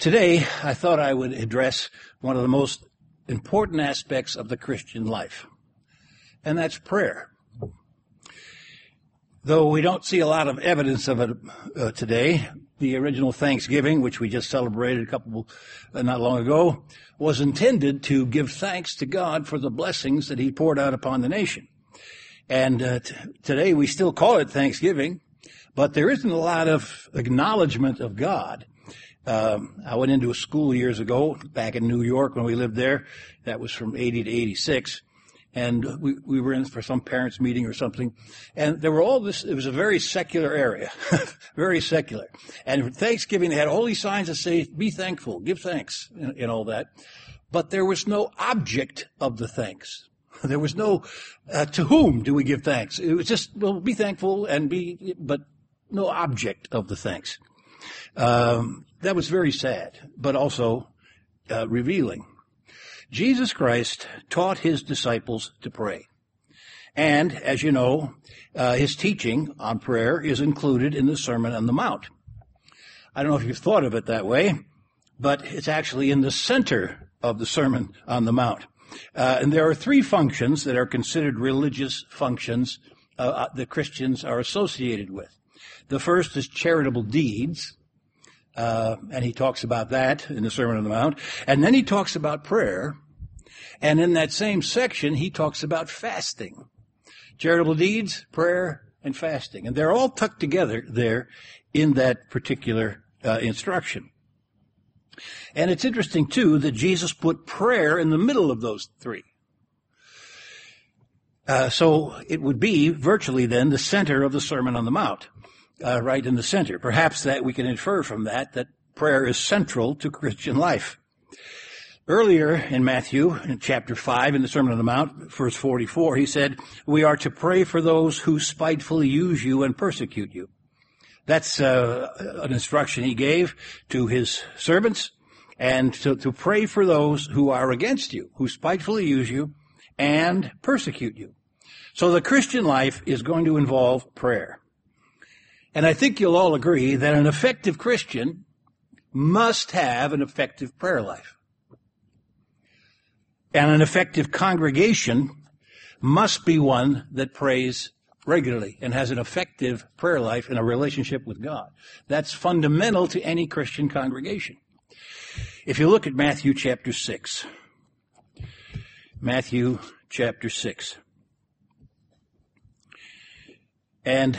Today, I thought I would address one of the most important aspects of the Christian life, and that's prayer. Though we don't see a lot of evidence of it today, the original Thanksgiving, which we just celebrated not long ago, was intended to give thanks to God for the blessings that He poured out upon the nation. And today we still call it Thanksgiving, but there isn't a lot of acknowledgement of God. I went into a school years ago, back in New York when we lived there. That was from 80 to 86. And we were in for some parents' meeting or something. And there were it was a very secular area. Very secular. And for Thanksgiving, they had all these signs that say, be thankful, give thanks, and all that. But there was no object of the thanks. There was no, to whom do we give thanks? It was just, well, be thankful but no object of the thanks. That was very sad, but also revealing. Jesus Christ taught His disciples to pray. And, as you know, His teaching on prayer is included in the Sermon on the Mount. I don't know if you've thought of it that way, but it's actually in the center of the Sermon on the Mount. And there are three functions that are considered religious functions that Christians are associated with. The first is charitable deeds. And He talks about that in the Sermon on the Mount. And then He talks about prayer. And in that same section, He talks about fasting. Charitable deeds, prayer, and fasting. And they're all tucked together there in that particular instruction. And it's interesting, too, that Jesus put prayer in the middle of those three. So it would be virtually then the center of the Sermon on the Mount. Right in the center. Perhaps that we can infer from that prayer is central to Christian life. Earlier in Matthew, in chapter 5, in the Sermon on the Mount, verse 44, He said, we are to pray for those who spitefully use you and persecute you. That's an instruction He gave to His servants, and to pray for those who are against you, who spitefully use you and persecute you. So the Christian life is going to involve prayer. And I think you'll all agree that an effective Christian must have an effective prayer life. And an effective congregation must be one that prays regularly and has an effective prayer life and a relationship with God. That's fundamental to any Christian congregation. If you look at Matthew chapter 6. Matthew chapter 6. And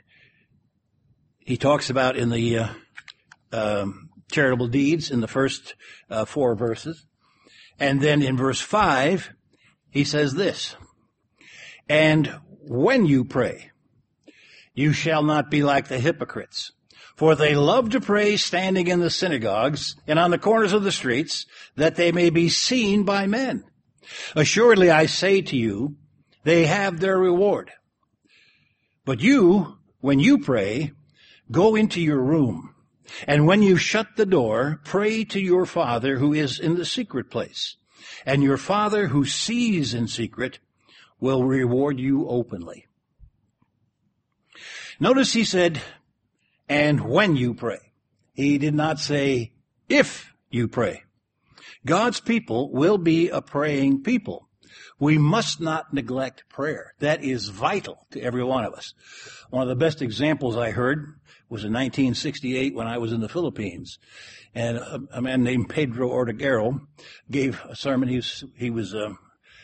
He talks about in the charitable deeds in the first 4 verses. And then in verse 5, He says this, and when you pray, you shall not be like the hypocrites, for they love to pray standing in the synagogues and on the corners of the streets, that they may be seen by men. Assuredly, I say to you, they have their reward. But you, when you pray, go into your room, and when you shut the door, pray to your Father who is in the secret place. And your Father who sees in secret will reward you openly. Notice He said, and when you pray. He did not say, if you pray. God's people will be a praying people. We must not neglect prayer. That is vital to every one of us. One of the best examples I heard was in 1968 when I was in the Philippines. And a man named Pedro Ortiguero gave a sermon. He was the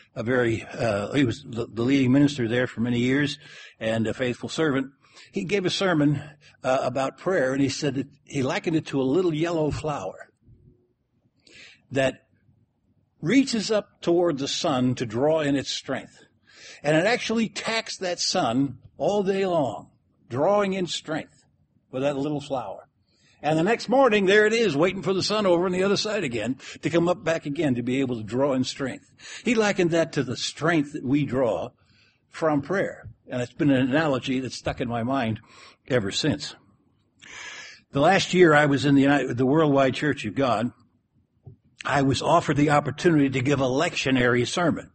leading minister there for many years and a faithful servant. He gave a sermon about prayer, and he said that he likened it to a little yellow flower that reaches up toward the sun to draw in its strength. And it actually tacks that sun all day long, drawing in strength with that little flower. And the next morning, there it is, waiting for the sun over on the other side again to come up back again to be able to draw in strength. He likened that to the strength that we draw from prayer. And it's been an analogy that's stuck in my mind ever since. The last year I was in the Worldwide Church of God, I was offered the opportunity to give a lectionary sermon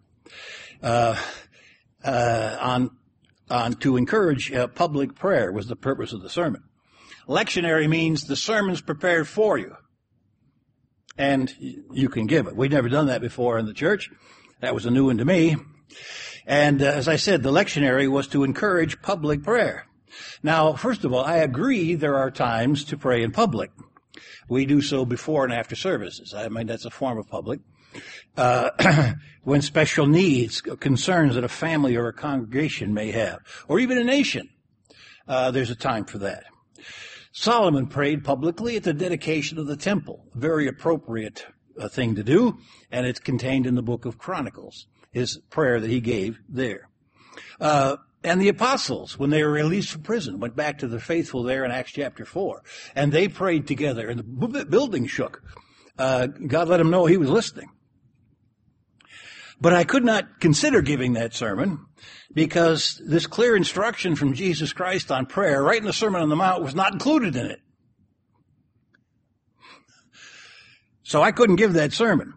to encourage public prayer was the purpose of the sermon. Lectionary means the sermon's prepared for you. and you can give it. We'd never done that before in the church. That was a new one to me. And as I said, the lectionary was to encourage public prayer. Now, first of all, I agree there are times to pray in public. We do so before and after services. I mean, that's a form of public. When special needs, concerns that a family or a congregation may have, or even a nation, there's a time for that. Solomon prayed publicly at the dedication of the temple, a very appropriate thing to do, and it's contained in the book of Chronicles, his prayer that he gave there. And the apostles, when they were released from prison, went back to the faithful there in Acts chapter 4, and they prayed together, and the building shook. God let them know he was listening. But I could not consider giving that sermon because this clear instruction from Jesus Christ on prayer right in the Sermon on the Mount was not included in it. So I couldn't give that sermon.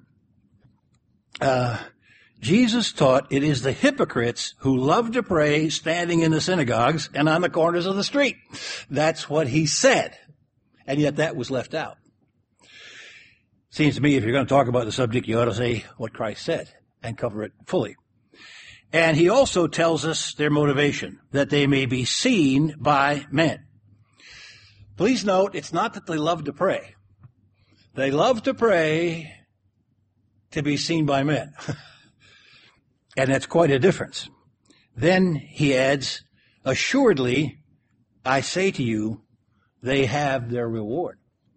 Jesus taught it is the hypocrites who love to pray standing in the synagogues and on the corners of the street. That's what he said. And yet that was left out. Seems to me if you're going to talk about the subject, you ought to say what Christ said and cover it fully. And he also tells us their motivation, that they may be seen by men. Please note, it's not that they love to pray. They love to pray to be seen by men. And that's quite a difference. Then he adds, assuredly, I say to you, they have their reward.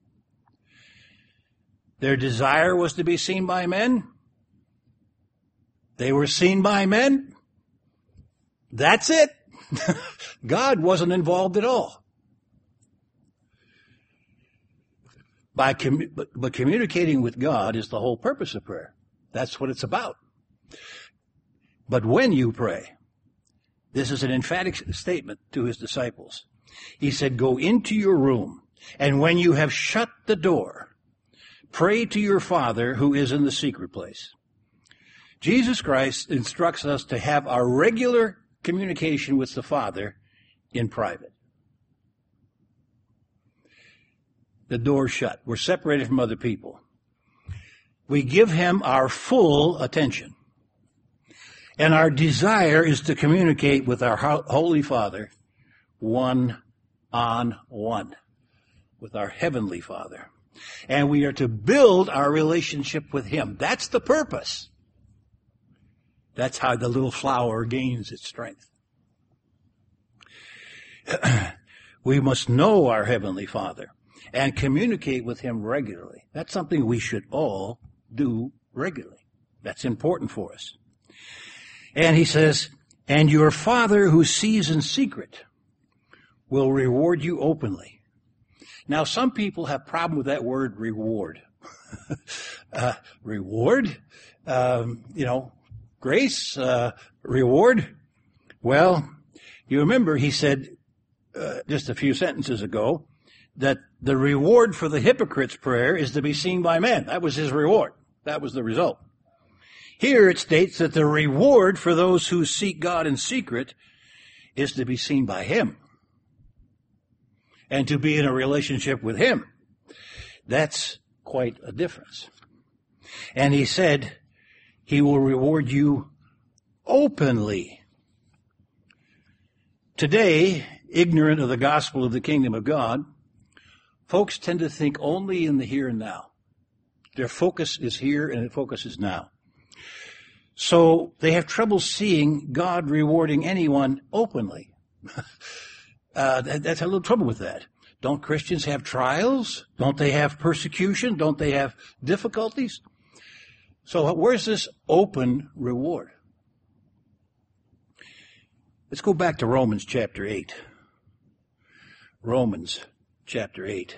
Their desire was to be seen by men. They were seen by men. That's it. God wasn't involved at all. But communicating with God is the whole purpose of prayer. That's what it's about. But when you pray, this is an emphatic statement to his disciples. He said, go into your room, and when you have shut the door, pray to your Father who is in the secret place. Jesus Christ instructs us to have our regular communication with the Father in private. The door's shut. We're separated from other people. We give him our full attention. And our desire is to communicate with our Holy Father one-on-one, with our Heavenly Father. And we are to build our relationship with him. That's the purpose. That's how the little flower gains its strength. We must know our Heavenly Father and communicate with him regularly. That's something we should all do regularly. That's important for us. And he says, and your Father who sees in secret will reward you openly. Now, some people have problem with that word reward. Reward? Grace, reward. Well, you remember he said just a few sentences ago that the reward for the hypocrite's prayer is to be seen by men. That was his reward. That was the result. Here it states that the reward for those who seek God in secret is to be seen by him and to be in a relationship with him. That's quite a difference. And he said he will reward you openly. Today, ignorant of the gospel of the kingdom of God, folks tend to think only in the here and now. Their focus is here and their focus is now. So they have trouble seeing God rewarding anyone openly. That's a little trouble with that. Don't Christians have trials? Don't they have persecution? Don't they have difficulties? So where's this open reward? Let's go back to Romans chapter 8. Romans chapter 8.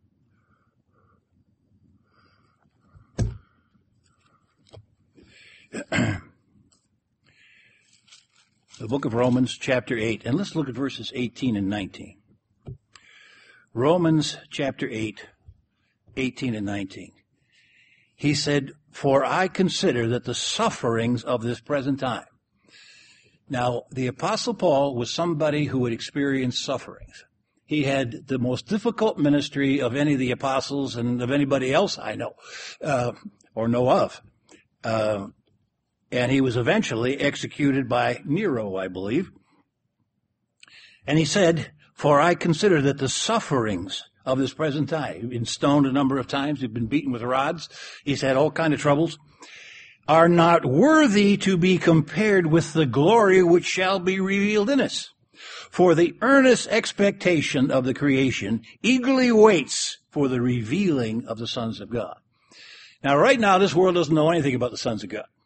The book of Romans chapter 8. And let's look at verses 18 and 19. Romans chapter 8, 18 and 19. He said, for I consider that the sufferings of this present time. Now, the Apostle Paul was somebody who had experienced sufferings. He had the most difficult ministry of any of the apostles and of anybody else I know, or know of. And he was eventually executed by Nero, I believe. And he said, "For I consider that the sufferings of this present time," he'd been stoned a number of times, he'd been beaten with rods, he's had all kinds of troubles, "are not worthy to be compared with the glory which shall be revealed in us. For the earnest expectation of the creation eagerly waits for the revealing of the sons of God." Now, right now, this world doesn't know anything about the sons of God.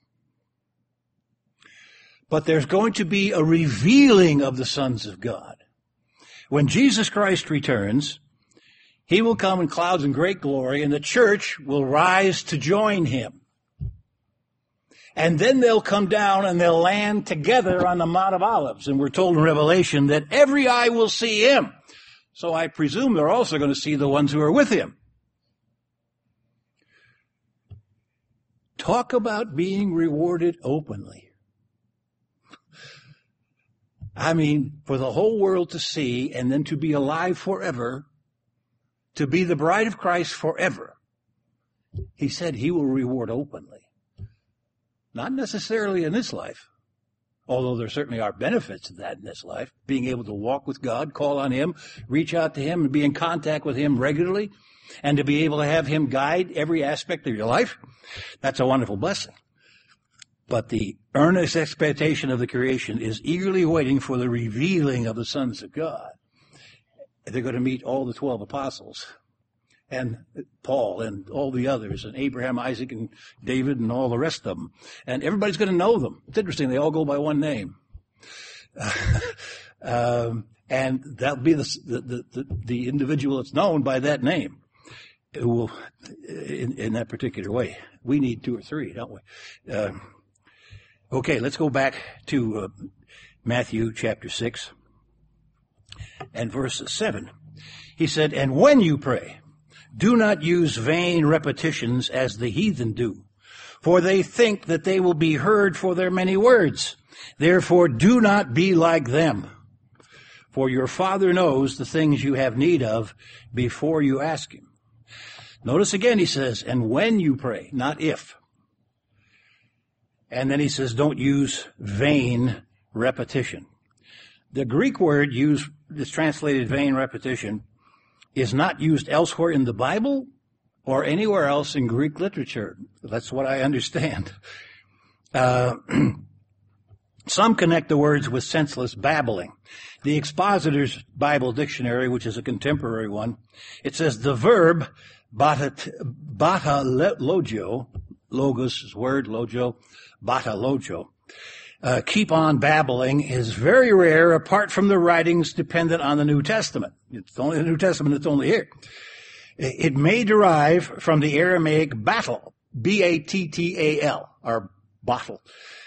But there's going to be a revealing of the sons of God. When Jesus Christ returns, he will come in clouds in great glory, and the church will rise to join him. And then they'll come down and they'll land together on the Mount of Olives. And we're told in Revelation that every eye will see him. So I presume they're also going to see the ones who are with him. Talk about being rewarded openly. I mean, for the whole world to see and then to be alive forever, to be the bride of Christ forever. He said he will reward openly. Not necessarily in this life, although there certainly are benefits of that in this life. Being able to walk with God, call on him, reach out to him, and be in contact with him regularly, and to be able to have him guide every aspect of your life. That's a wonderful blessing. But the earnest expectation of the creation is eagerly waiting for the revealing of the sons of God. They're going to meet all the 12 apostles and Paul and all the others and Abraham, Isaac, and David and all the rest of them. And everybody's going to know them. It's interesting. They all go by one name. And that'll be the individual that's known by that name who will, in that particular way. We need 2 or 3, don't we? Okay, let's go back to Matthew chapter 6 and verse 7. He said, "And when you pray, do not use vain repetitions as the heathen do, for they think that they will be heard for their many words. Therefore do not be like them. For your Father knows the things you have need of before you ask him." Notice again he says, "And when you pray," not if. And then he says, don't use vain repetition. The Greek word used, that's translated vain repetition, is not used elsewhere in the Bible or anywhere else in Greek literature. That's what I understand. Some connect the words with senseless babbling. The Expositor's Bible Dictionary, which is a contemporary one, it says the verb batalogio, logos is word, logio, batalogio, keep on babbling, is very rare apart from the writings dependent on the New Testament. It's only the New Testament that's only here. It may derive from the Aramaic battle, B-A-T-T-A-L, or bottle,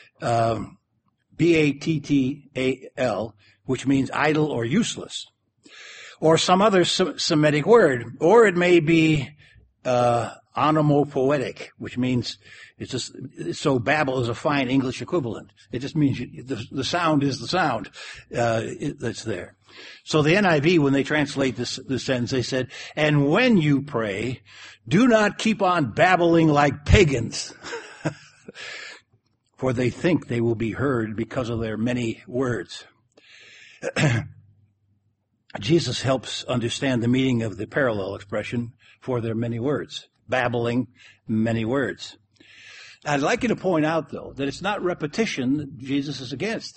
B-A-T-T-A-L, which means idle or useless, or some other Semitic word, or it may be onomatopoetic, which means it's just, so babble is a fine English equivalent. It just means the sound is the sound that's there. So the NIV, when they translate this sentence, they said, "And when you pray, do not keep on babbling like pagans, for they think they will be heard because of their many words." Jesus helps understand the meaning of the parallel expression, "for their many words," babbling many words. I'd like you to point out, though, that it's not repetition that Jesus is against.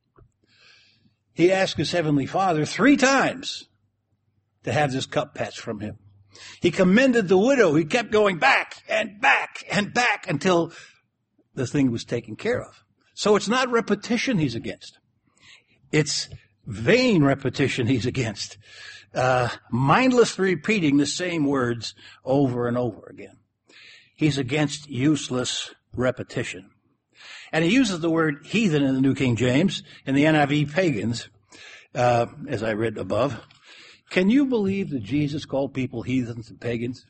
He asked his heavenly Father 3 times to have this cup passed from him. He commended the widow. He kept going back and back and back until the thing was taken care of. So it's not repetition he's against. It's vain repetition he's against. Mindlessly repeating the same words over and over again. He's against useless repetition. And he uses the word heathen in the New King James, in the NIV pagans, as I read above. Can you believe that Jesus called people heathens and pagans?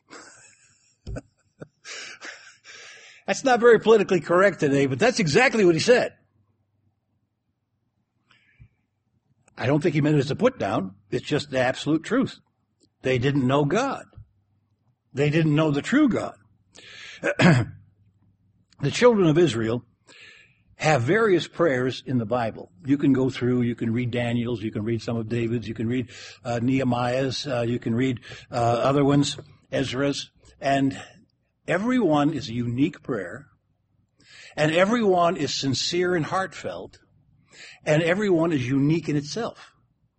That's not very politically correct today, but that's exactly what he said. I don't think he meant it as a put down. It's just the absolute truth. They didn't know God. They didn't know the true God. The children of Israel have various prayers in the Bible. You can go through, you can read Daniel's, you can read some of David's, you can read Nehemiah's, you can read other ones, Ezra's, and every one is a unique prayer, and every one is sincere and heartfelt, and every one is unique in itself.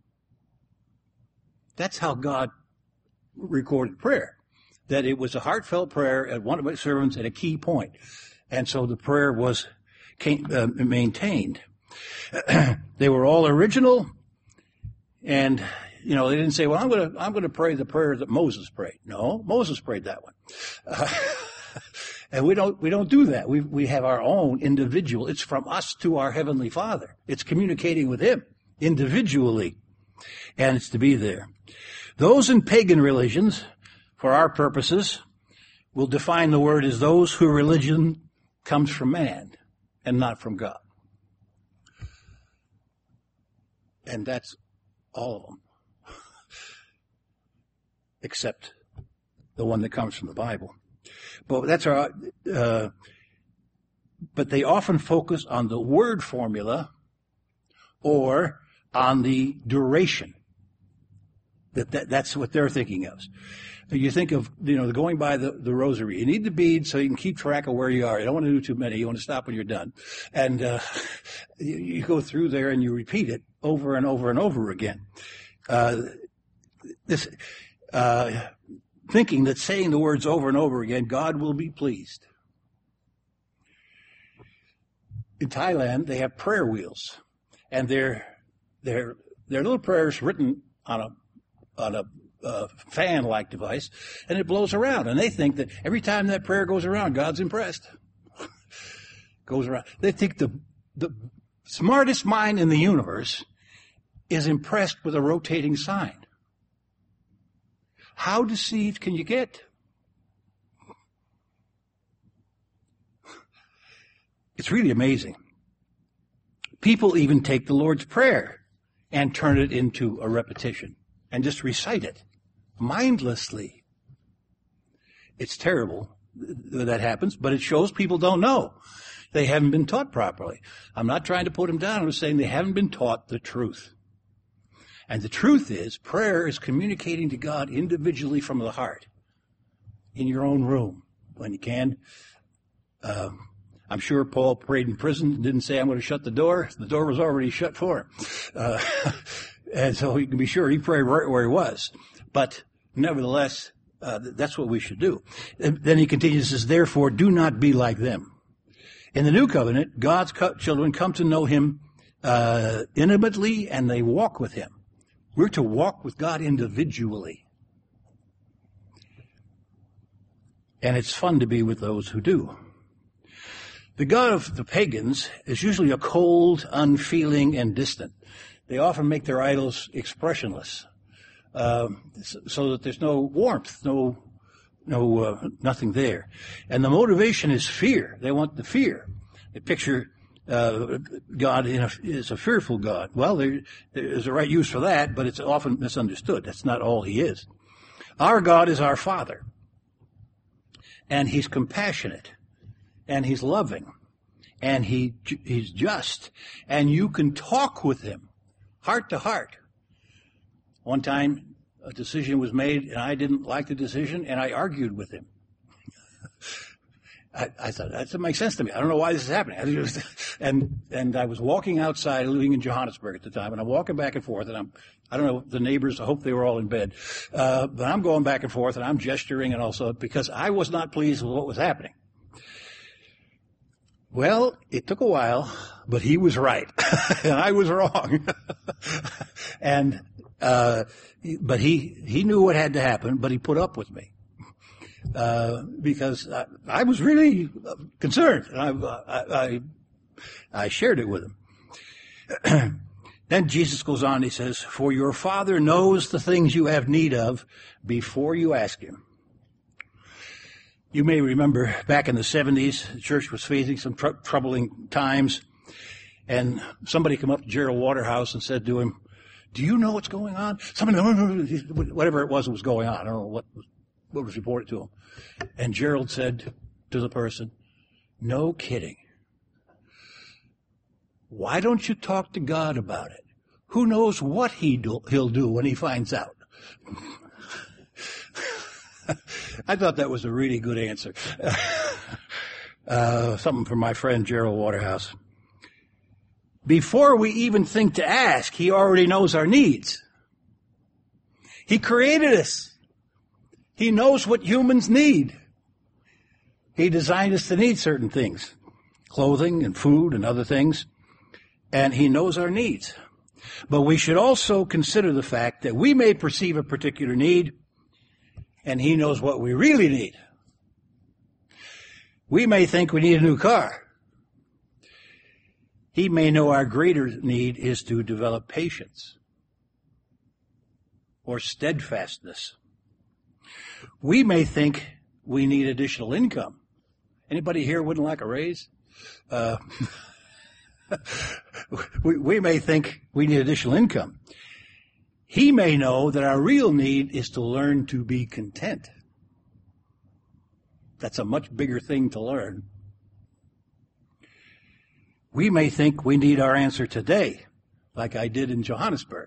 That's how God recorded prayer, that it was a heartfelt prayer at one of my servants at a key point. And so the prayer was maintained. They were all original, and they didn't say, "Well, I'm going to pray the prayer that Moses prayed." No, Moses prayed that one, and we don't do that. We have our own individual. It's from us to our Heavenly Father. It's communicating with Him individually, and it's to be there. Those in pagan religions, for our purposes, will define the word as those whose religion comes from man and not from God. And that's all of them, except the one that comes from the Bible. But but they often focus on the word formula or on the duration. That's what they're thinking of. You think of, going by the rosary. You need the beads so you can keep track of where you are. You don't want to do too many. You want to stop when you're done. And you go through there and you repeat it over and over and over again. Thinking that saying the words over and over again, God will be pleased. In Thailand, they have prayer wheels. And they're little prayers written on a fan-like device, and it blows around. And they think that every time that prayer goes around, God's impressed. Goes around. They think the smartest mind in the universe is impressed with a rotating sign. How deceived can you get? It's really amazing. People even take the Lord's Prayer and turn it into a repetition and just recite it mindlessly. It's terrible that happens, but it shows people don't know. They haven't been taught properly. I'm not trying to put them down. I'm saying they haven't been taught the truth. And the truth is, prayer is communicating to God individually from the heart, in your own room, when you can. I'm sure Paul prayed in prison and didn't say, "I'm going to shut the door." The door was already shut for him. And so you can be sure he prayed right where he was. But nevertheless, that's what we should do. And then he continues, says, "Therefore, do not be like them." In the new covenant, God's children come to know Him intimately, and they walk with Him. We're to walk with God individually. And it's fun to be with those who do. The God of the pagans is usually a cold, unfeeling, and distant. They often make their idols expressionless, so that there's no warmth, nothing there. And the motivation is fear. They want the fear. They picture God is a fearful God. Well, there's a right use for that, but it's often misunderstood. That's not all He is. Our God is our Father, and He's compassionate, and He's loving, and He's just, and you can talk with Him heart to heart. One time, a decision was made, and I didn't like the decision, and I argued with Him. I thought, that doesn't make sense to me. I don't know why this is happening. And I was walking outside, living in Johannesburg at the time, and I'm walking back and forth, and I don't know, the neighbors, I hope they were all in bed. But I'm going back and forth, and I'm gesturing, and also because I was not pleased with what was happening. Well, it took a while, but he was right, and I was wrong. But he knew what had to happen, but he put up with me. Because I was really concerned, and I shared it with him. Then Jesus goes on, he says, "For your Father knows the things you have need of before you ask Him." You may remember back in the 70s, the church was facing some troubling times, and somebody came up to Gerald Waterhouse and said to him, Do you know what's going on? Somebody, whatever it was that was going on. I don't know what was reported to him. And Gerald said to the person, no kidding. Why don't you talk to God about it? Who knows what he'll do when he finds out? I thought that was a really good answer. Something from my friend Gerald Waterhouse. Before we even think to ask, he already knows our needs. He created us. He knows what humans need. He designed us to need certain things, clothing and food and other things, and he knows our needs. But we should also consider the fact that we may perceive a particular need, and he knows what we really need. We may think we need a new car. He may know our greater need is to develop patience or steadfastness. We may think we need additional income. Anybody here wouldn't like a raise? We may think we need additional income. He may know that our real need is to learn to be content. That's a much bigger thing to learn. We may think we need our answer today, like I did in Johannesburg.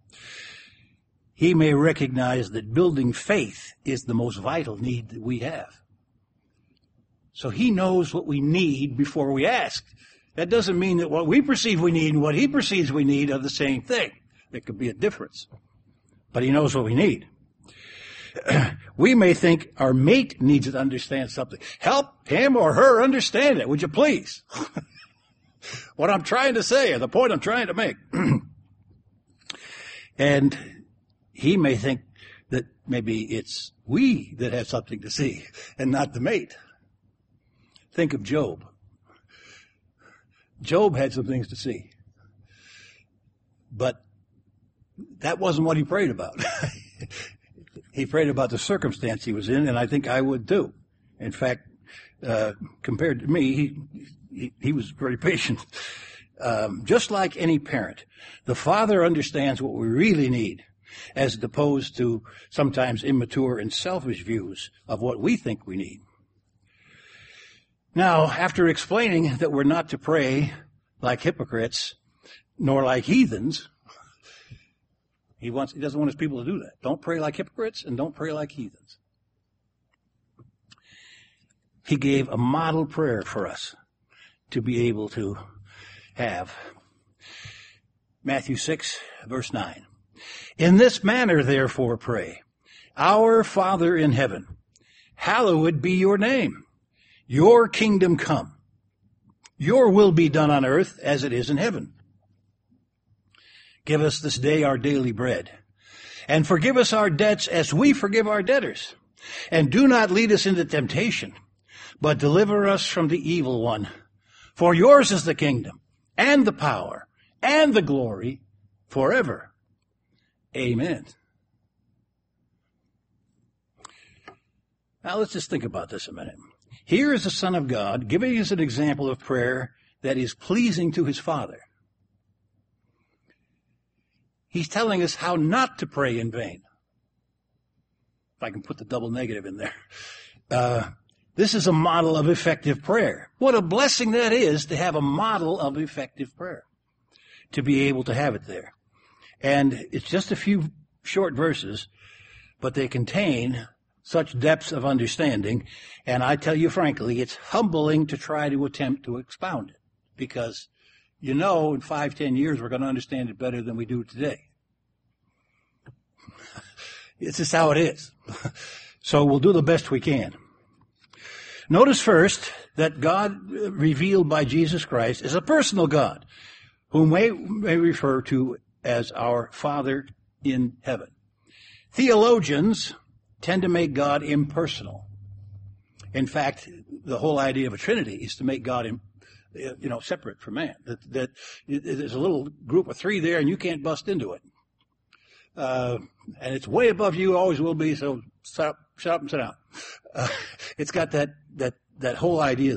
He may recognize that building faith is the most vital need that we have. So he knows what we need before we ask. That doesn't mean that what we perceive we need and what he perceives we need are the same thing. There could be a difference. But he knows what we need. We may think our mate needs to understand something. Help him or her understand it, would you please? What I'm trying to say, or the point I'm trying to make. And he may think that maybe it's we that have something to see and not the mate. Think of Job. Job had some things to see. But that wasn't what he prayed about. He prayed about the circumstance he was in, and I think I would too. In fact, compared to me, he was very patient. Just like any parent, the father understands what we really need, as opposed to sometimes immature and selfish views of what we think we need. Now, after explaining that we're not to pray like hypocrites, nor like heathens, he doesn't want his people to do that. Don't pray like hypocrites and don't pray like heathens. He gave a model prayer for us to be able to have. Matthew 6, verse 9. In this manner, therefore, pray. Our Father in heaven, hallowed be your name. Your kingdom come. Your will be done on earth as it is in heaven. Give us this day our daily bread. And forgive us our debts as we forgive our debtors. And do not lead us into temptation, but deliver us from the evil one. For yours is the kingdom, and the power, and the glory, forever. Amen. Now let's just think about this a minute. Here is the Son of God giving us an example of prayer that is pleasing to his Father. He's telling us how not to pray in vain. If I can put the double negative in there. This is a model of effective prayer. What a blessing that is to have a model of effective prayer. To be able to have it there. And it's just a few short verses, but they contain such depths of understanding. And I tell you frankly, it's humbling to try to attempt to expound it. Because, in 5-10 years, we're going to understand it better than we do today. It's just how it is. So we'll do the best we can. Notice first that God revealed by Jesus Christ is a personal God, whom we may refer to as our Father in heaven. Theologians tend to make God impersonal. In fact, the whole idea of a Trinity is to make God separate from man. That there's a little group of three there and you can't bust into it. And it's way above you, always will be, so shut up and sit down. It's got that whole idea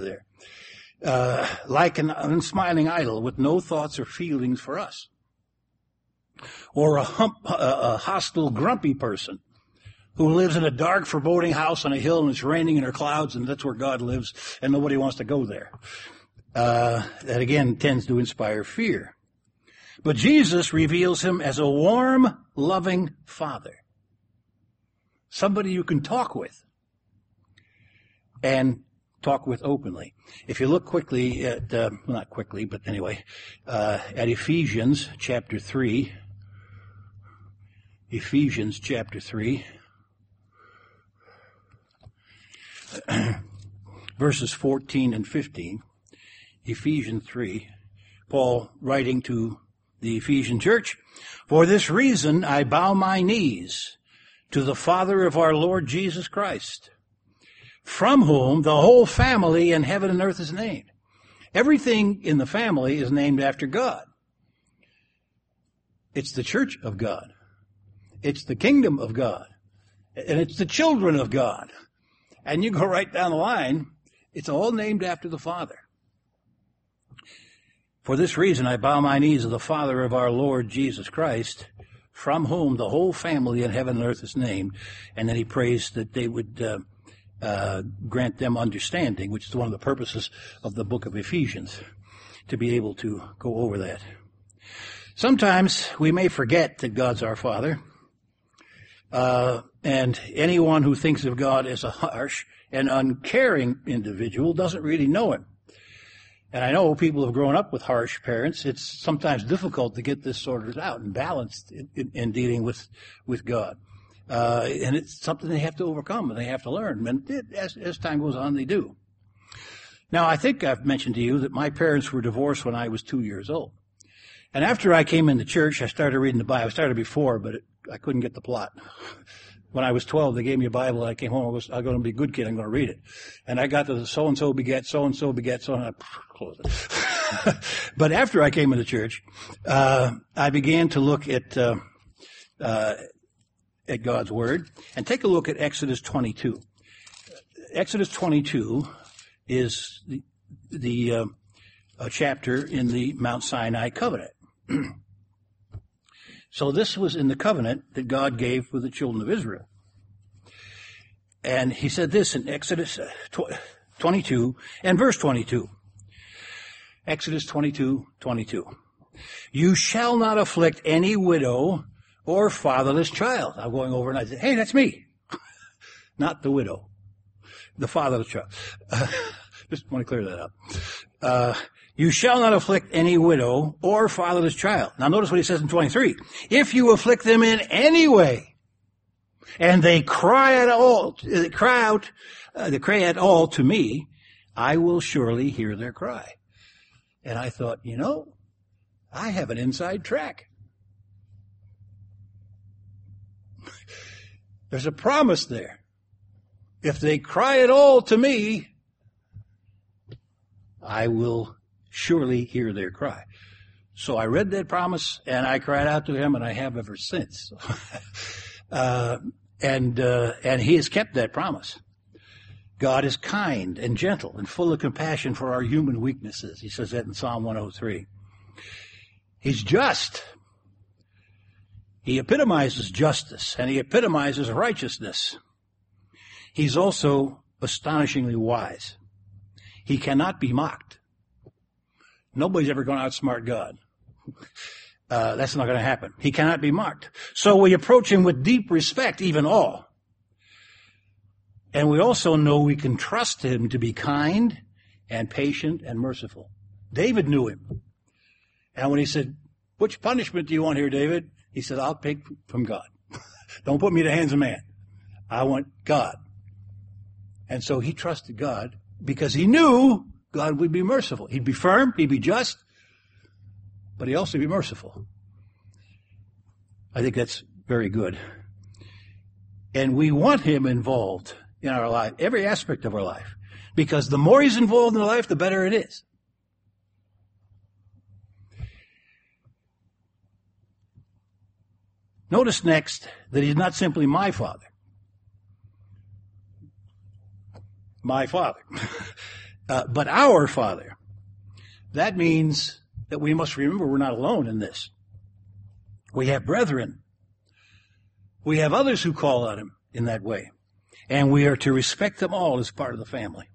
there. Like an unsmiling idol with no thoughts or feelings for us. or a hostile, grumpy person who lives in a dark, foreboding house on a hill and it's raining and there are clouds and that's where God lives and nobody wants to go there. That again tends to inspire fear. But Jesus reveals him as a warm, loving Father. Somebody you can talk with. And talk with openly. If you look quickly at, not quickly, but anyway, at Ephesians chapter 3. Ephesians chapter 3. Verses 14 and 15. Ephesians 3. Paul writing to the Ephesian church, "For this reason I bow my knees to the Father of our Lord Jesus Christ, from whom the whole family in heaven and earth is named." Everything in the family is named after God. It's the church of God. It's the kingdom of God. And it's the children of God. And you go right down the line, it's all named after the Father. "For this reason I bow my knees to the Father of our Lord Jesus Christ, from whom the whole family in heaven and earth is named." And then he prays that they would grant them understanding, which is one of the purposes of the book of Ephesians, to be able to go over that. Sometimes we may forget that God's our Father, and anyone who thinks of God as a harsh and uncaring individual doesn't really know him. And I know people who have grown up with harsh parents. It's sometimes difficult to get this sorted out and balanced in dealing with God. And it's something they have to overcome and they have to learn. And as time goes on, they do. Now, I think I've mentioned to you that my parents were divorced when I was 2 years old. And after I came into church, I started reading the Bible. I started before, but I couldn't get the plot. When I was 12, they gave me a Bible, and I came home. I'm going to be a good kid. I'm going to read it. And I got to the so-and-so begat, so-and-so begat, so, and I closed it. But after I came into church, I began to look at God's Word. And take a look at Exodus 22. Exodus 22 is the chapter in the Mount Sinai covenant. So this was in the covenant that God gave with the children of Israel. And he said this in Exodus 22 and verse 22. Exodus 22:22. "You shall not afflict any widow or fatherless child." I'm going over and I said, "Hey, that's me." Not the widow. The fatherless child. Just want to clear that up. "You shall not afflict any widow or fatherless child." Now notice what he says in 23. "If you afflict them in any way, and they cry at all to me, I will surely hear their cry." And I thought, I have an inside track. There's a promise there. If they cry at all to me, I will surely hear their cry. So I read that promise and I cried out to him, and I have ever since. And he has kept that promise. God is kind and gentle and full of compassion for our human weaknesses. He says that in Psalm 103. He's just. He epitomizes justice and he epitomizes righteousness. He's also astonishingly wise. He cannot be mocked. Nobody's ever going to outsmart God. That's not going to happen. He cannot be mocked. So we approach him with deep respect, even awe. And we also know we can trust him to be kind and patient and merciful. David knew him. And when he said, "Which punishment do you want here, David?" He said, "I'll take from God. Don't put me in the hands of man. I want God." And so he trusted God because he knew God would be merciful. He'd be firm, he'd be just, but he'd also be merciful. I think that's very good. And we want him involved in our life, every aspect of our life, because the more he's involved in our life, the better it is. Notice next that he's not simply my Father. My Father. But our Father. That means that we must remember we're not alone in this. We have brethren. We have others who call on him in that way. And we are to respect them all as part of the family.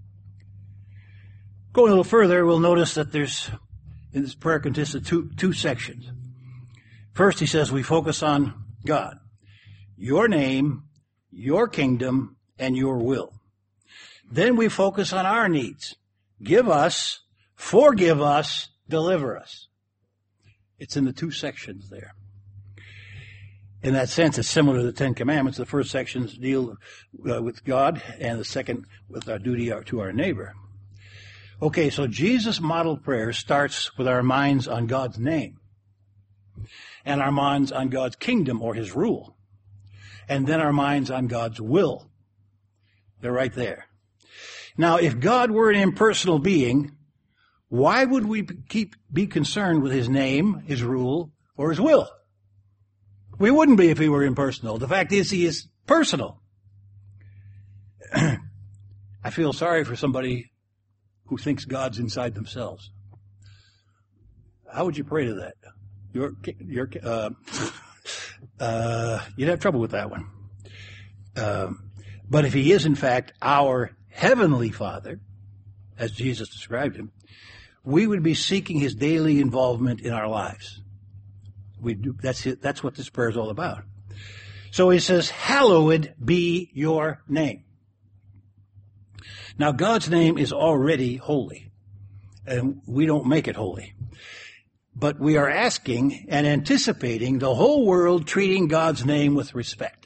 Going a little further, we'll notice that in this prayer consists of two sections. First, he says we focus on God. Your name, your kingdom, and your will. Then we focus on our needs. Give us, forgive us, deliver us. It's in the two sections there. In that sense, it's similar to the Ten Commandments. The first sections deal with God, and the second with our duty to our neighbor. Okay, so Jesus' model prayer starts with our minds on God's name and our minds on God's kingdom or his rule, and then our minds on God's will. They're right there. Now, if God were an impersonal being, why would we be concerned with his name, his rule, or his will? We wouldn't be if he were impersonal. The fact is, he is personal. I feel sorry for somebody who thinks God's inside themselves. How would you pray to that? You'd have trouble with that one. But if he is, in fact, our heavenly Father, as Jesus described him, we would be seeking his daily involvement in our lives. That's what this prayer is all about. So he says, hallowed be your name. Now, God's name is already holy, and we don't make it holy. But we are asking and anticipating the whole world treating God's name with respect.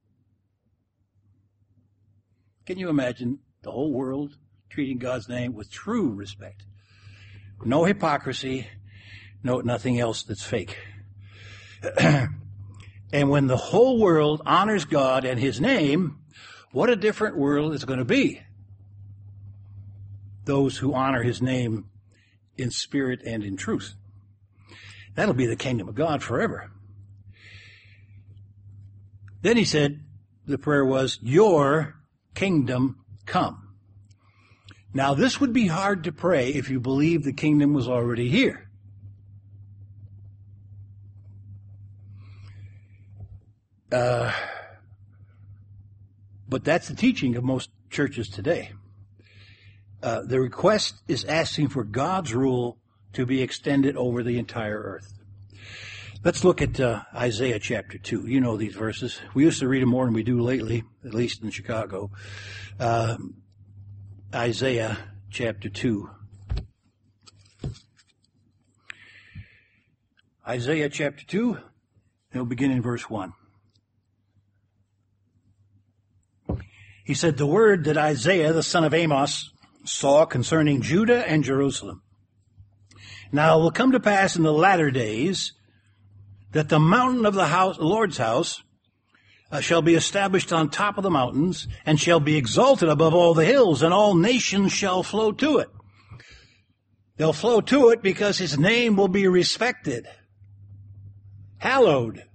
Can you imagine the whole world treating God's name with true respect? No hypocrisy, nothing else that's fake. And when the whole world honors God and his name, what a different world it's going to be. Those who honor his name in spirit and in truth. That'll be the kingdom of God forever. Then he said, the prayer was, your kingdom come. Now, this would be hard to pray if you believe the kingdom was already here. But that's the teaching of most churches today. The request is asking for God's rule to be extended over the entire earth. Let's look at Isaiah chapter 2. You know these verses. We used to read them more than we do lately, at least in Chicago. Isaiah chapter 2. Isaiah chapter 2, it'll begin in verse 1. He said, the word that Isaiah, the son of Amos, saw concerning Judah and Jerusalem. Now it will come to pass in the latter days that the mountain of the Lord's house shall be established on top of the mountains and shall be exalted above all the hills, and all nations shall flow to it. They'll flow to it because his name will be respected, hallowed.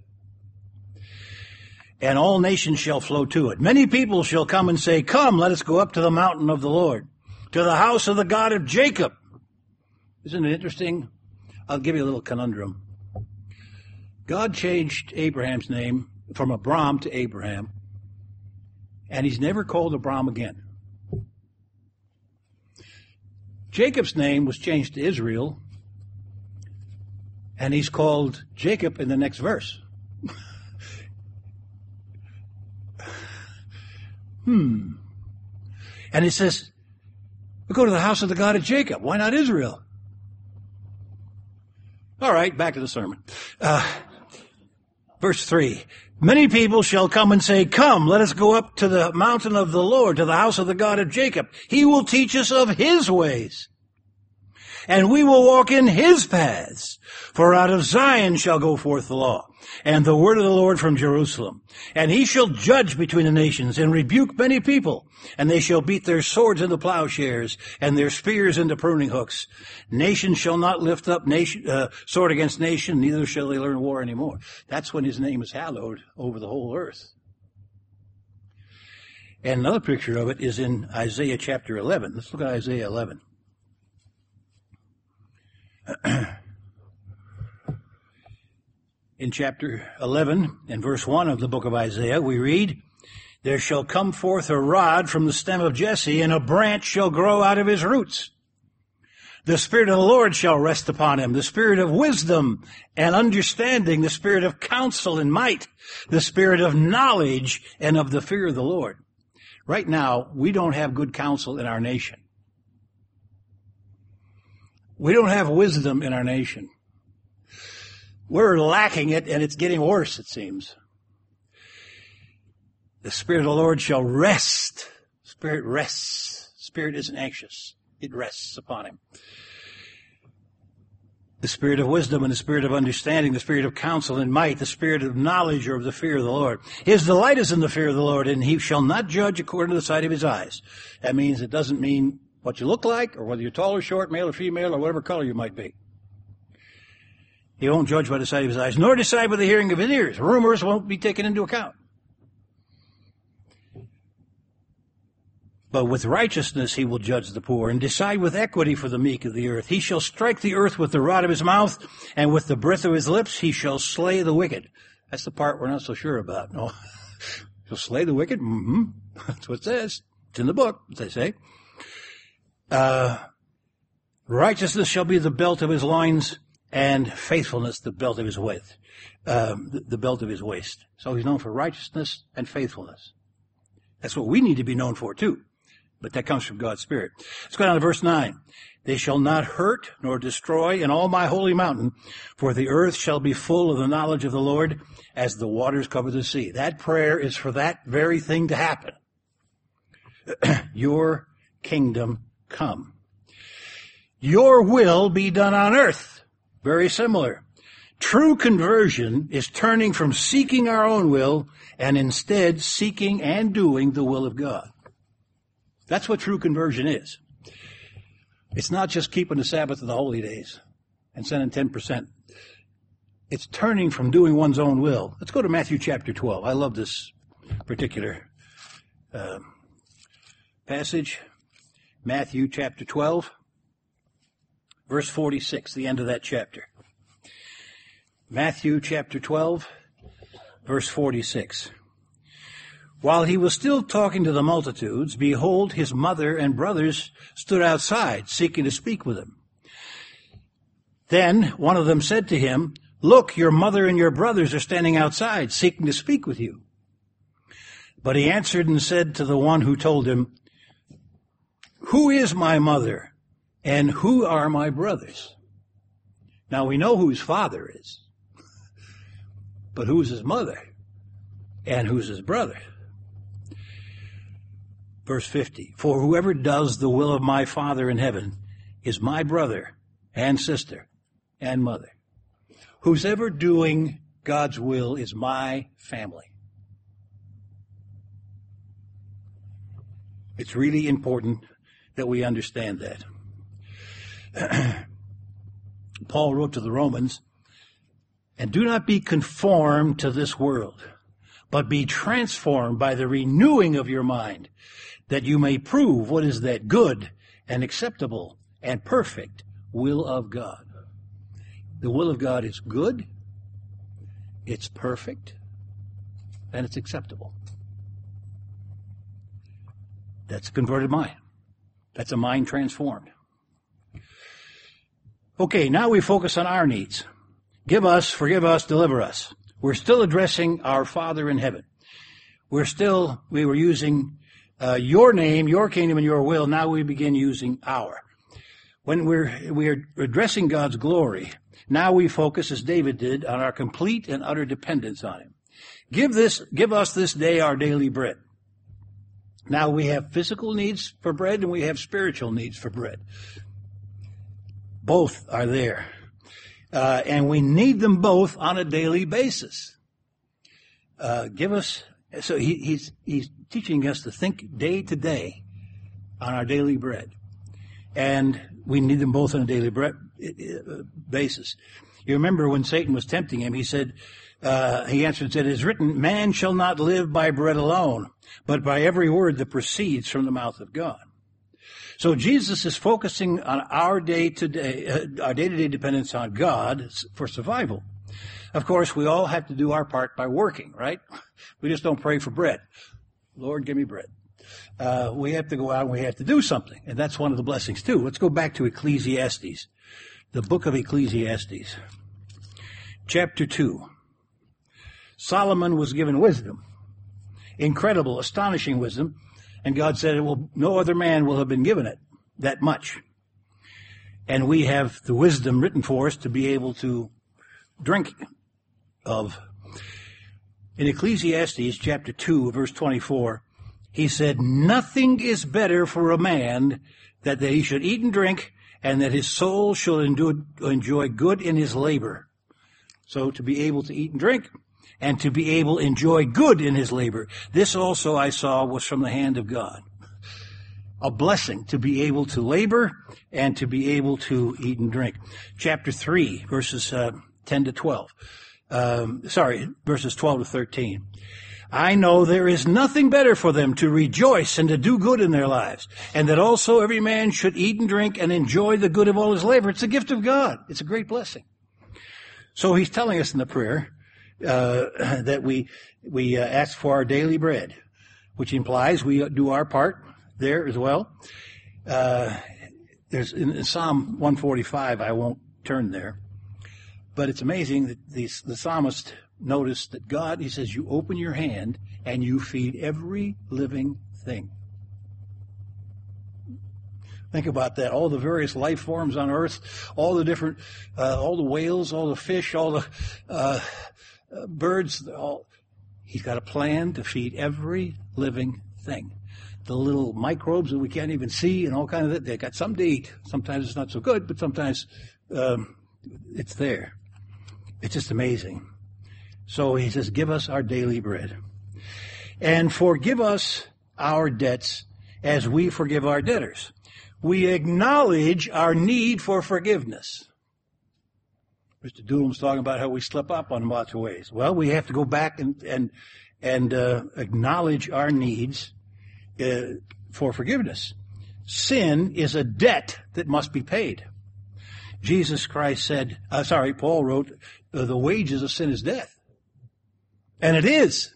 And all nations shall flow to it. Many people shall come and say, come, let us go up to the mountain of the Lord, to the house of the God of Jacob. Isn't it interesting? I'll give you a little conundrum. God changed Abraham's name from Abram to Abraham, and he's never called Abram again. Jacob's name was changed to Israel, and he's called Jacob in the next verse. And it says, we go to the house of the God of Jacob. Why not Israel? All right, back to the sermon. Verse 3. Many people shall come and say, come, let us go up to the mountain of the Lord, to the house of the God of Jacob. He will teach us of his ways, and we will walk in his paths. For out of Zion shall go forth the law, and the word of the Lord from Jerusalem. And he shall judge between the nations, and rebuke many people. And they shall beat their swords into plowshares, and their spears into pruning hooks. Nation shall not lift up sword against nation, neither shall they learn war anymore. That's when his name is hallowed over the whole earth. And another picture of it is in Isaiah chapter 11. Let's look at Isaiah 11. In chapter 11 and verse 1 of the book of Isaiah, we read, "There shall come forth a rod from the stem of Jesse, and a branch shall grow out of his roots. The Spirit of the Lord shall rest upon him, the Spirit of wisdom and understanding, the Spirit of counsel and might, the Spirit of knowledge and of the fear of the Lord." Right now, we don't have good counsel in our nation. We don't have wisdom in our nation. We're lacking it, and it's getting worse, it seems. The Spirit of the Lord shall rest. Spirit rests. Spirit isn't anxious. It rests upon him. The Spirit of wisdom and the Spirit of understanding, the Spirit of counsel and might, the Spirit of knowledge or of the fear of the Lord. His delight is in the fear of the Lord, and he shall not judge according to the sight of his eyes. That means it doesn't mean what you look like, or whether you're tall or short, male or female, or whatever color you might be. He won't judge by the sight of his eyes, nor decide by the hearing of his ears. Rumors won't be taken into account. But with righteousness he will judge the poor, and decide with equity for the meek of the earth. He shall strike the earth with the rod of his mouth, and with the breath of his lips he shall slay the wicked. That's the part we're not so sure about. No, he'll slay the wicked? That's what it says. It's in the book, as they say. Righteousness shall be the belt of his loins, and faithfulness the belt of his waist. The belt of his waist. So he's known for righteousness and faithfulness. That's what we need to be known for too. But that comes from God's Spirit. Let's go down to verse 9. "They shall not hurt nor destroy in all my holy mountain, for the earth shall be full of the knowledge of the Lord as the waters cover the sea." That prayer is for that very thing to happen. Your kingdom come. Your will be done on earth. Very similar. True conversion is turning from seeking our own will and instead seeking and doing the will of God. That's what true conversion is. It's not just keeping the Sabbath and the holy days and sending 10%. It's turning from doing one's own will. Let's go to Matthew chapter 12. I love this particular passage. Matthew chapter 12, verse 46, the end of that chapter. Matthew chapter 12, verse 46. "While he was still talking to the multitudes, behold, his mother and brothers stood outside, seeking to speak with him. Then one of them said to him, 'Look, your mother and your brothers are standing outside, seeking to speak with you.' But he answered and said to the one who told him, 'Who is my mother, and who are my brothers?'" Now we know who his father is. But who's his mother? And who's his brother? Verse 50, "For whoever does the will of my Father in heaven is my brother and sister and mother." Who's ever doing God's will is my family. It's really important that we understand that. Paul wrote to the Romans, "And do not be conformed to this world, but be transformed by the renewing of your mind, that you may prove what is that good and acceptable and perfect will of God." The will of God is good, it's perfect, and it's acceptable. That's a converted mind. That's a mind transformed. Okay, now we focus on our needs. Give us, forgive us, deliver us. We're still addressing our Father in heaven. We were using your name, your kingdom, and your will. Now we begin using our. When we are addressing God's glory, now we focus, as David did, on our complete and utter dependence on him. Give us this day our daily bread. Now we have physical needs for bread and we have spiritual needs for bread. Both are there. And we need them both on a daily basis. So he's teaching us to think day to day on our daily bread. And we need them both on a daily basis. You remember when Satan was tempting him, he said, he answered and said, "It is written, man shall not live by bread alone, but by every word that proceeds from the mouth of God." So Jesus is focusing on our day-to-day dependence on God for survival. Of course, we all have to do our part by working, right? We just don't pray for bread. Lord, give me bread. We have to go out and we have to do something. And that's one of the blessings too. Let's go back to Ecclesiastes, the book of Ecclesiastes, chapter 2. Solomon was given wisdom, incredible, astonishing wisdom. And God said, well, no other man will have been given it that much. And we have the wisdom written for us to be able to drink of. In Ecclesiastes chapter 2, verse 24, he said, nothing is better for a man that he should eat and drink, and that his soul shall enjoy good in his labor. So to be able to eat and drink, and to be able to enjoy good in his labor. This also I saw was from the hand of God. A blessing to be able to labor and to be able to eat and drink. Chapter 3, verses 10 to 12. Verses 12 to 13. I know there is nothing better for them to rejoice and to do good in their lives, and that also every man should eat and drink and enjoy the good of all his labor. It's a gift of God. It's a great blessing. So he's telling us in the prayer that we ask for our daily bread, which implies we do our part there as well. There's in Psalm 145, I won't turn there, but it's amazing that the psalmist noticed that God, he says, you open your hand and you feed every living thing. Think about that. All the various life forms on earth, all the different, all the whales, all the fish, all the birds, he's got a plan to feed every living thing. The little microbes that we can't even see and all kinds of that, they got something to eat. Sometimes it's not so good, but sometimes it's there. It's just amazing. So he says, give us our daily bread. And forgive us our debts as we forgive our debtors. We acknowledge our need for forgiveness. Mr. Doolham's talking about how we slip up on lots of ways. Well, we have to go back and acknowledge our needs for forgiveness. Sin is a debt that must be paid. Jesus Christ said, Paul wrote, the wages of sin is death. And it is.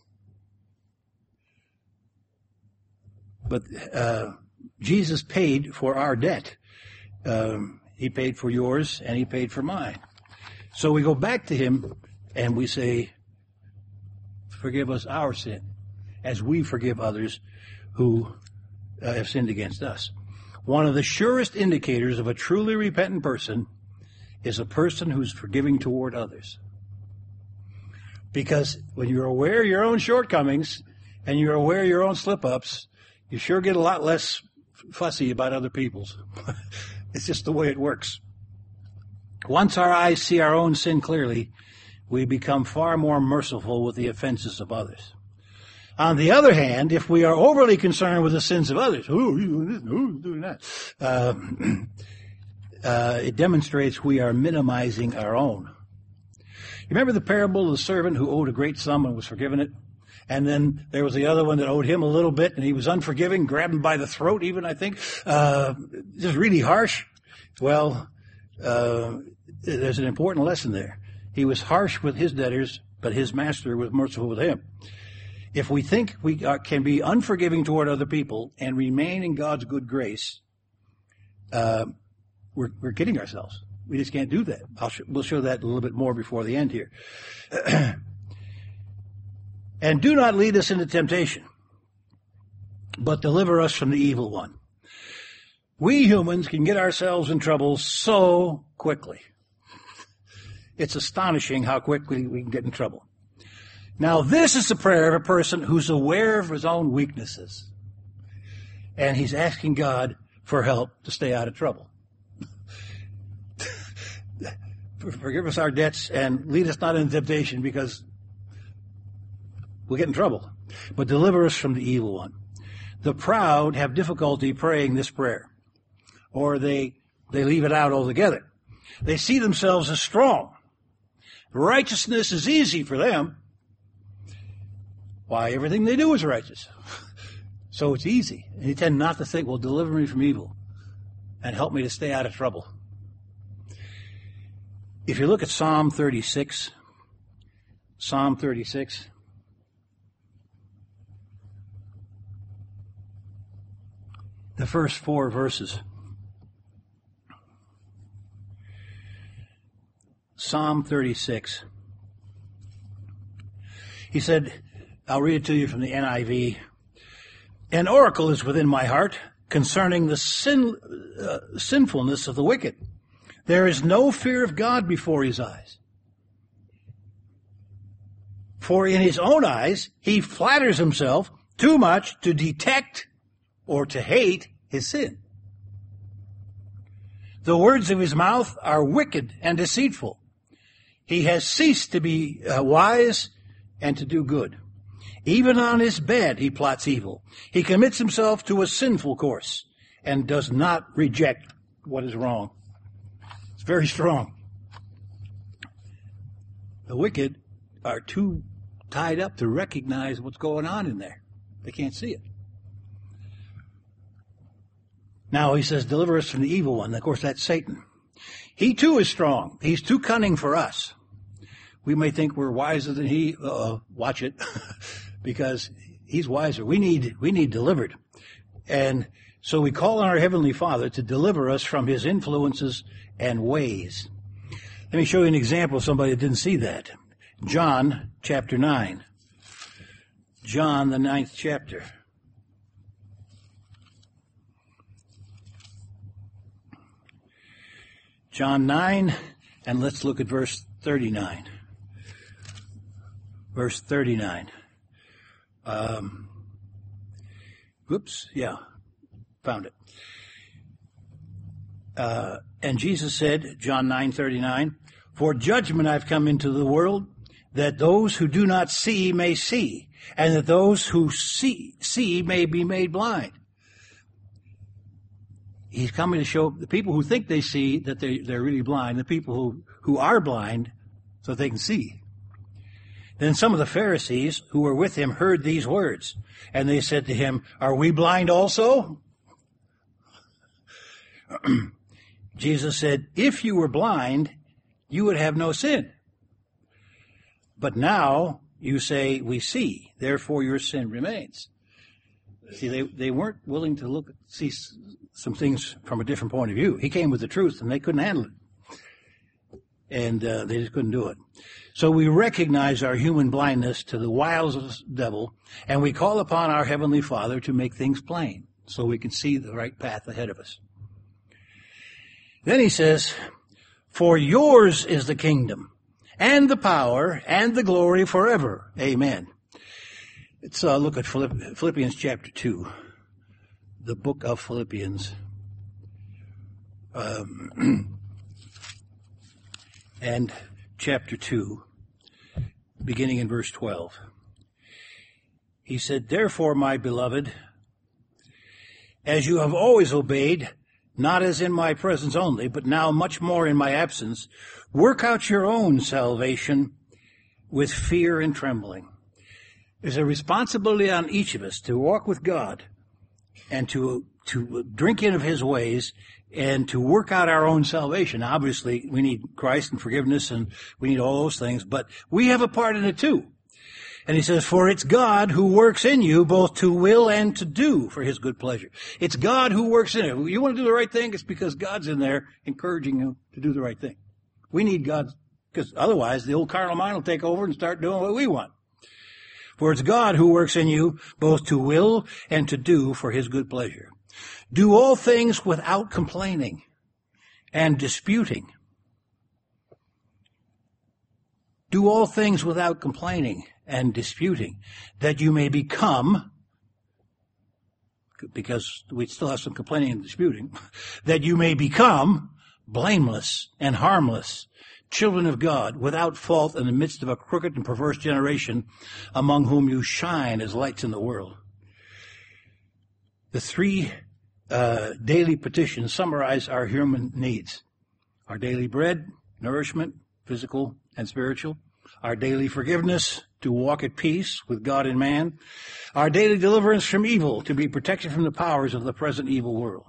But Jesus paid for our debt. He paid for yours and he paid for mine. So we go back to him and we say, forgive us our sin as we forgive others who have sinned against us. One of the surest indicators of a truly repentant person is a person who's forgiving toward others. Because when you're aware of your own shortcomings and you're aware of your own slip-ups, you sure get a lot less fussy about other people's. It's just the way it works. Once our eyes see our own sin clearly, we become far more merciful with the offenses of others. On the other hand, if we are overly concerned with the sins of others, who's doing that? It demonstrates we are minimizing our own. You remember the parable of the servant who owed a great sum and was forgiven it? And then there was the other one that owed him a little bit, and he was unforgiving, grabbed him by the throat even, I think. Just really harsh. Well, there's an important lesson there. He was harsh with his debtors, but his master was merciful with him. If we think we can be unforgiving toward other people and remain in God's good grace, we're kidding ourselves. We just can't do that. We'll show that a little bit more before the end here. And do not lead us into temptation, but deliver us from the evil one. We humans can get ourselves in trouble so quickly. It's astonishing how quickly we can get in trouble. Now, this is the prayer of a person who's aware of his own weaknesses. And he's asking God for help to stay out of trouble. Forgive us our debts and lead us not into temptation because we'll get in trouble. But deliver us from the evil one. The proud have difficulty praying this prayer. Or they leave it out altogether. They see themselves as strong. Righteousness is easy for them. Why, everything they do is righteous. So it's easy. And they tend not to think, well, deliver me from evil and help me to stay out of trouble. If you look at Psalm 36, Psalm 36. The first 4 verses. Psalm 36. He said, I'll read it to you from the NIV. An oracle is within my heart concerning the sinfulness of the wicked. There is no fear of God before his eyes. For in his own eyes, he flatters himself too much to detect or to hate his sin. The words of his mouth are wicked and deceitful. He has ceased to be wise and to do good. Even on his bed he plots evil. He commits himself to a sinful course and does not reject what is wrong. It's very strong. The wicked are too tied up to recognize what's going on in there. They can't see it. Now he says, deliver us from the evil one. Of course, that's Satan. He too is strong. He's too cunning for us. We may think we're wiser than he. Watch it. Because he's wiser. We need delivered. And so we call on our Heavenly Father to deliver us from his influences and ways. Let me show you an example of somebody that didn't see that. John chapter 9. John, the 9th chapter. John 9, and let's look at verse 39. Verse 39. Found it. And Jesus said, John 9:39, for judgment I've come into the world, that those who do not see may see, and that those who see may be made blind. He's coming to show the people who think they see that they're really blind, the people who are blind so they can see. Then some of the Pharisees who were with him heard these words, and they said to him, are we blind also? Jesus said, if you were blind, you would have no sin. But now you say, we see, therefore your sin remains. See, they weren't willing to see some things from a different point of view. He came with the truth, and they couldn't handle it. And they just couldn't do it. So we recognize our human blindness to the wiles of the devil, and we call upon our Heavenly Father to make things plain so we can see the right path ahead of us. Then he says, for yours is the kingdom, and the power, and the glory forever. Amen. Let's look at Philippians chapter 2, the book of Philippians. And chapter 2, beginning in verse 12. He said, therefore, my beloved, as you have always obeyed, not as in my presence only, but now much more in my absence, work out your own salvation with fear and trembling. There's a responsibility on each of us to walk with God and to drink in of his ways and to work out our own salvation. Obviously, we need Christ and forgiveness, and we need all those things, but we have a part in it too. And he says, for it's God who works in you both to will and to do for his good pleasure. It's God who works in it. You want to do the right thing, it's because God's in there encouraging you to do the right thing. We need God, because otherwise the old carnal mind will take over and start doing what we want. For it's God who works in you both to will and to do for his good pleasure. Do all things without complaining and disputing. Do all things without complaining and disputing, that you may become, because we still have some complaining and disputing, that you may become blameless and harmless, children of God, without fault in the midst of a crooked and perverse generation, among whom you shine as lights in the world. The three daily petitions summarize our human needs. Our daily bread, nourishment, physical and spiritual. Our daily forgiveness, to walk at peace with God and man. Our daily deliverance from evil, to be protected from the powers of the present evil world.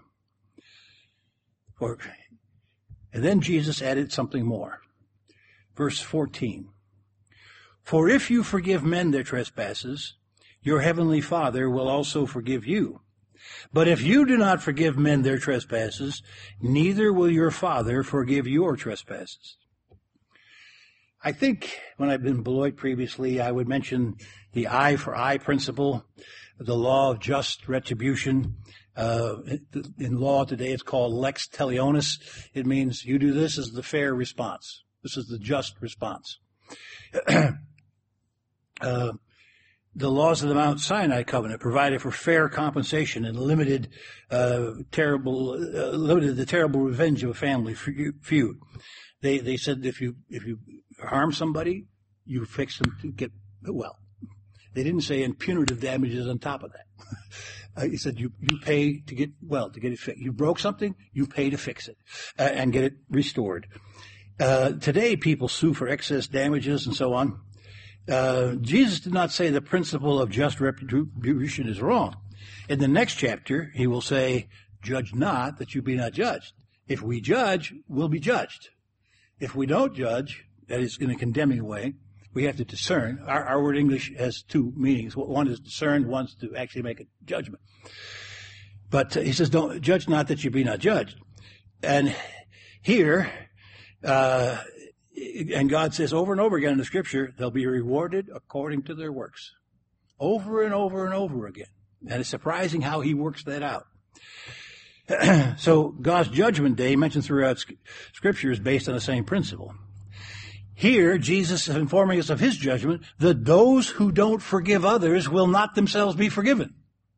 And then Jesus added something more. Verse 14. For if you forgive men their trespasses, your heavenly Father will also forgive you. But if you do not forgive men their trespasses, neither will your Father forgive your trespasses. I think when I've been Beloit previously, I would mention the eye for eye principle, the law of just retribution. In law today, it's called lex talionis. It means you do this is the fair response. This is the just response. The laws of the Mount Sinai covenant provided for fair compensation and limited the terrible revenge of a family feud. They said if you harm somebody, you fix them to get well. They didn't say and punitive damages on top of that. He said you pay to get well, to get it fixed. You broke something, you pay to fix it and get it restored. Today, people sue for excess damages and so on. Jesus did not say the principle of just retribution is wrong. In the next chapter, he will say, judge not that you be not judged. If we judge, we'll be judged. If we don't judge, that is in a condemning way, we have to discern. Our word English has two meanings. One is discern, one's to actually make a judgment. But he says, don't judge not that you be not judged. And here, and God says over and over again in the scripture, they'll be rewarded according to their works. Over and over and over again. And it's surprising how he works that out. So God's judgment day mentioned throughout scripture is based on the same principle. Here, Jesus is informing us of his judgment that those who don't forgive others will not themselves be forgiven.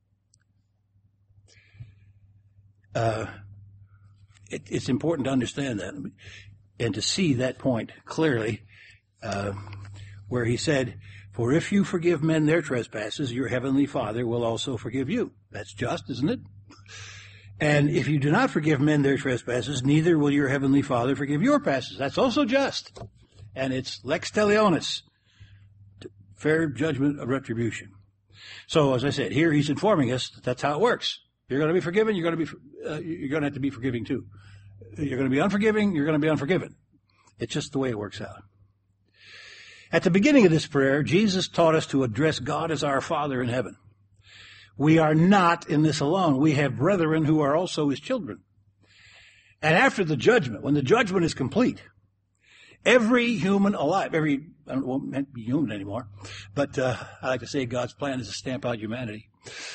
It's important to understand that and to see that point clearly, where he said, for if you forgive men their trespasses, your heavenly Father will also forgive you. That's just, isn't it? And if you do not forgive men their trespasses, neither will your heavenly Father forgive your trespasses. That's also just. And it's lex talionis, fair judgment of retribution. So, as I said, here he's informing us that that's how it works. You're going to be forgiven, you're going to have to be forgiving too. You're going to be unforgiving, you're going to be unforgiven. It's just the way it works out. At the beginning of this prayer, Jesus taught us to address God as our Father in heaven. We are not in this alone. We have brethren who are also his children. And after the judgment, when the judgment is complete, every human alive, I won't meant to be human anymore, but I like to say God's plan is to stamp out humanity.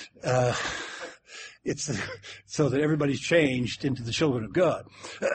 It's so that everybody's changed into the children of God.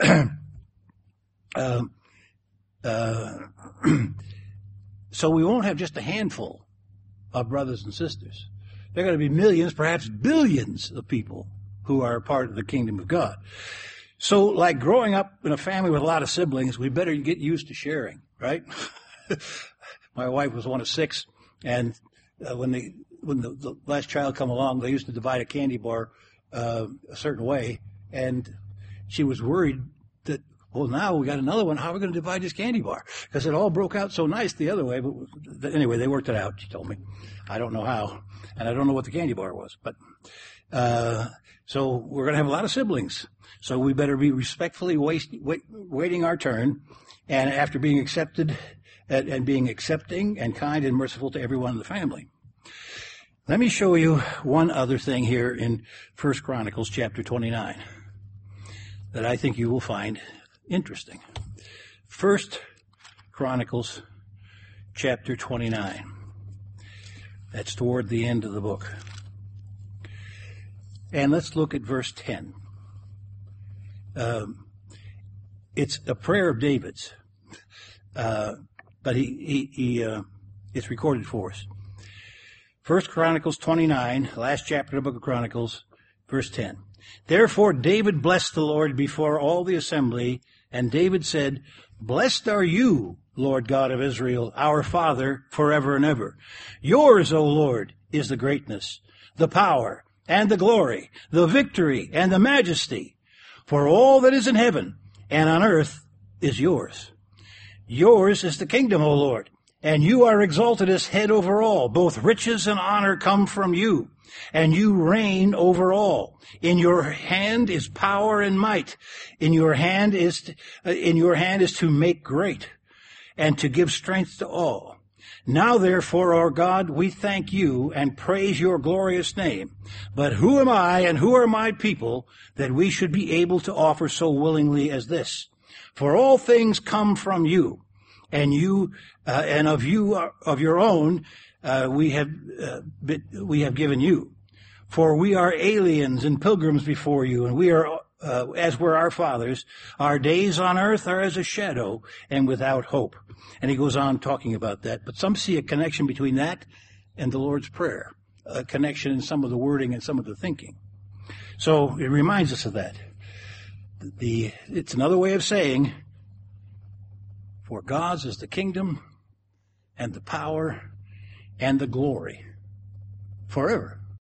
So we won't have just a handful of brothers and sisters. There are going to be millions, perhaps billions of people who are part of the kingdom of God. So like growing up in a family with a lot of siblings, we better get used to sharing, right? My wife was one of 6, and when the last child come along, they used to divide a candy bar a certain way, and she was worried that, well, now we got another one. How are we going to divide this candy bar? Because it all broke out so nice the other way. But anyway, they worked it out, she told me. I don't know how, and I don't know what the candy bar was. But so we're going to have a lot of siblings. So we better be respectfully waiting our turn, and after being accepted and being accepting and kind and merciful to everyone in the family. Let me show you one other thing here in 1 Chronicles chapter 29 that I think you will find interesting. 1 Chronicles chapter 29. That's toward the end of the book. And let's look at verse 10. It's a prayer of David's, but it's recorded for us. 1 Chronicles 29, last chapter of the book of Chronicles, verse 10. Therefore David blessed the Lord before all the assembly, and David said, Blessed are you, Lord God of Israel, our Father, forever and ever. Yours, O Lord, is the greatness, the power, and the glory, the victory, and the majesty. For all that is in heaven and on earth is yours. Yours is the kingdom, O Lord, and you are exalted as head over all. Both riches and honor come from you, and you reign over all. In your hand is power and might. In your hand is to make great, and to give strength to all. Now therefore, our God, we thank you and praise your glorious name. But who am I and who are my people that we should be able to offer so willingly as this? For all things come from you, and of your own we have given you. For we are aliens and pilgrims before you, and we are as were our fathers. Our days on earth are as a shadow and without hope. And he goes on talking about that. But some see a connection between that and the Lord's Prayer, a connection in some of the wording and some of the thinking. So it reminds us of that. It's another way of saying, for God's is the kingdom and the power and the glory forever.